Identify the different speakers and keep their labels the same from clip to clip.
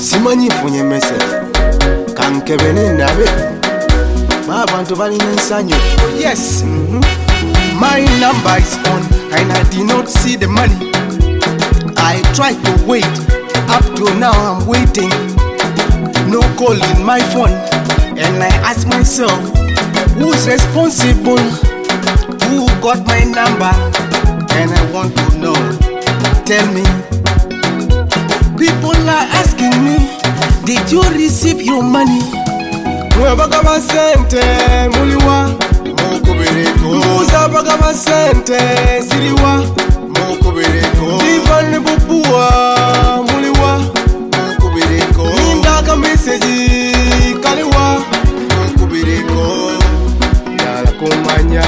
Speaker 1: Simanyi funye message kankebene nabe abantu bali nensanyo. Yes, my number is on and I did not see the money. I tried to wait, up to now I'm waiting. No call in my phone, and I ask myself, who's responsible? Who got my number? And I want to know. Tell me. People are asking me, did you receive your money? Mwebagaba sente muliwa mukubireko. Muzabagaba sente ziliwa mukubireko. Divane bupua muliwa mukubireko. Nindaka message kaliwa mukubireko. Yala kumanya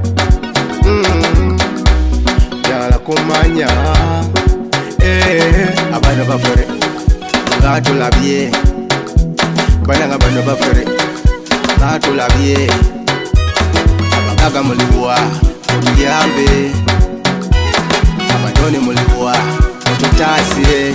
Speaker 1: yala kumanya. Abana bafere ngato labye bana ngabana bafere ngato labye abagaga muliwa muyambe abadone muliwa tutasi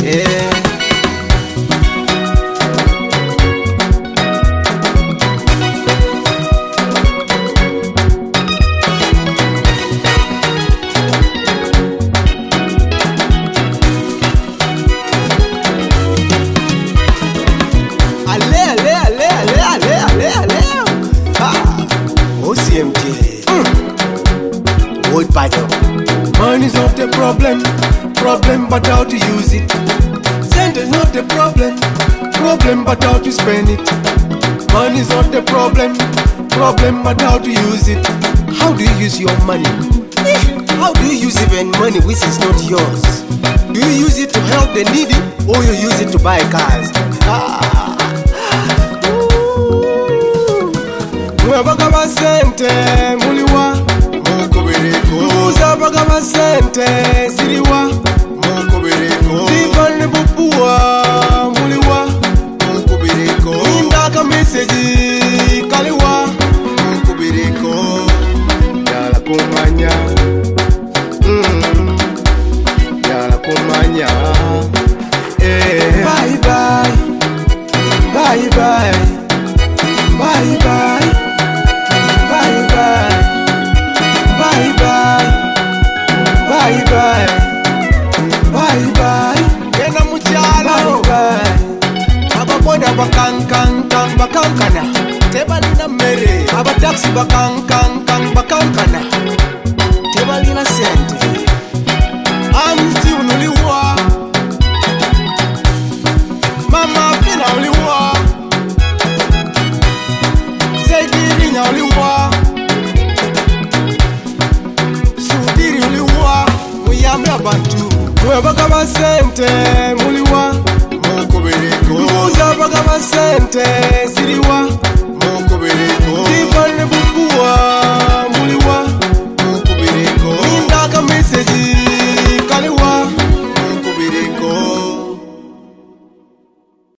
Speaker 1: Money's not the problem but how to use it. Send is not the problem but how to spend it. Money's not the problem but how to use it. How do you use your money? How do you use even money which is not yours? Do you use it to help the needy or you use it to buy cars? Mwebagaba sente muliwa mukubireko. Muzabagaba sente ziliwa mukubireko. Divane bupua muliwa mukubireko. Nindaka message kaliwa mukubireko. Yala kumanya yala kumanya. Bye bye bye bye bye bye. Bye bye, bye bye, bye bye, bye bye. Kena muchalo. Bye bye. Ababoda bakankana. Tebali na mere. Abataxi bakankana. Tebali na sente. Amti unuliwa. Mama pina uliwa. Zegiri uliwa. Sudiri uliwa muyambe abantu. Mwebagaba sente